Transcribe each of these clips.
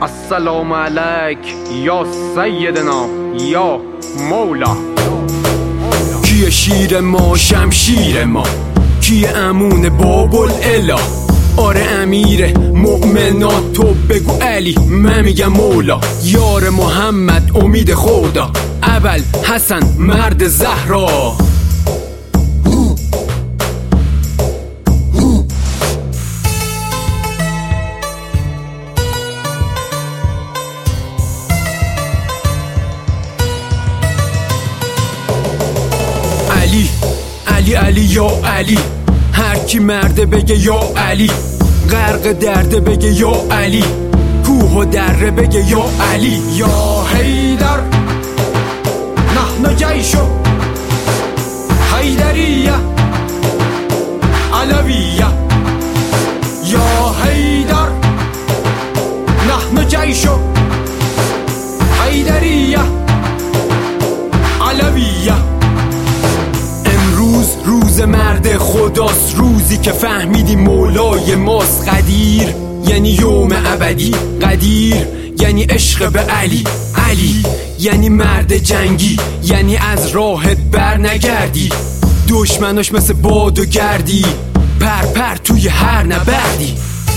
السلام علیک یا سیدنا یا مولا. کیه شیر ما شمشیر ما، کیه امون باب الاله؟ آره امیر مؤمنات، تو بگو علی من میگم مولا. یار محمد امید خدا، اول حسن مرد زهرا. علی علی علی یا علی، هر کی مرده بگه یا علی. غرق درده بگه یا علی، کوه و دره بگه یا علی. یا حیدر نحن جیشو حیدریه علویه. یا حیدر نحن جیشو حیدریه علویه. روز مرد خداست، روزی که فهمیدی مولای ماست. قدیر یعنی یوم ابدی، قدیر یعنی عشق به علی. علی یعنی مرد جنگی، یعنی از راهت بر نگردی. دشمناش مثل باد و گردی، پر پر توی هر نبردی.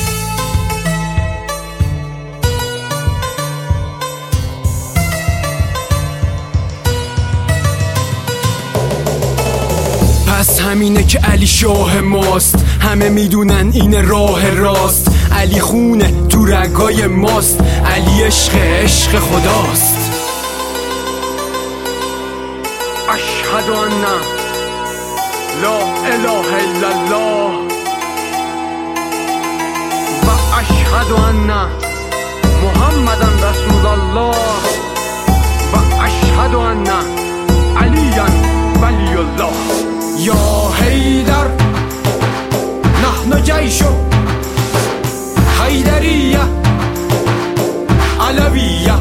پس همینه که علی شاه ماست، همه میدونن این راه راست. علی خونه تو رگای ماست، علی عشق عشق خداست. اشهد ان لا اله الا الله و اشهد ان محمدن رسول الله و اشهد ان علی ولی الله. یا حیدر نحن جیشو حیدریه علویه.